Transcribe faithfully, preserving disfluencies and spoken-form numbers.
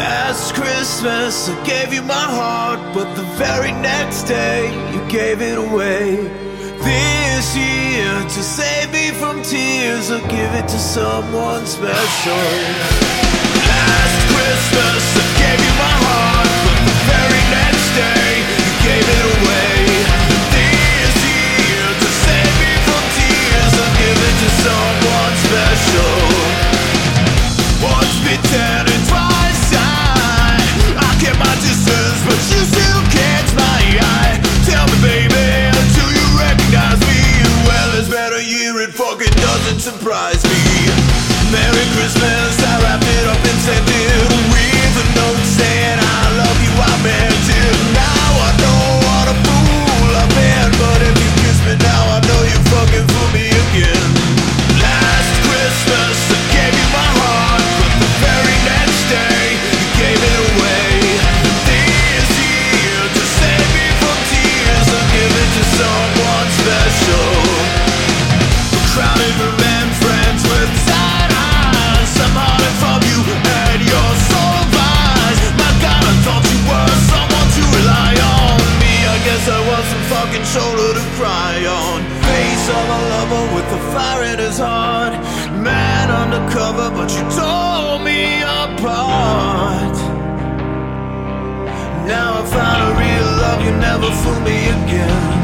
Last Christmas I gave you my heart, but the very next day you gave it away. This year, to save me from tears, I'll give it to someone special. Last Christmas I gave you my heart, but the very next day you gave it away. This year, to save me from tears, I'll give it to someone special. Once bitten and twice shy, I kept my distance, but you still catch my eye. Tell me, baby, do you recognize me? Well, it's been a year, it fucking doesn't surprise me. Merry Christmas, I wrapped it up and sent it with a note saying I love you, I meant it. Now I know what a fool I've been, but if you kiss me now, I know you fucking fool me again. Last Christmas I gave you my heart, but the very next day you gave it away. This year, to save me from tears, I'll give it to someone special. A crowded room and friends with side eyes, I'm hiding from you and your soul of eyes. My God, I thought you were someone to rely on. Me, I guess I was some fucking shoulder to cry on. Face of a lover with the fire in his heart. Man undercover, but you tore me apart. Now I found a real love, you never fool me again.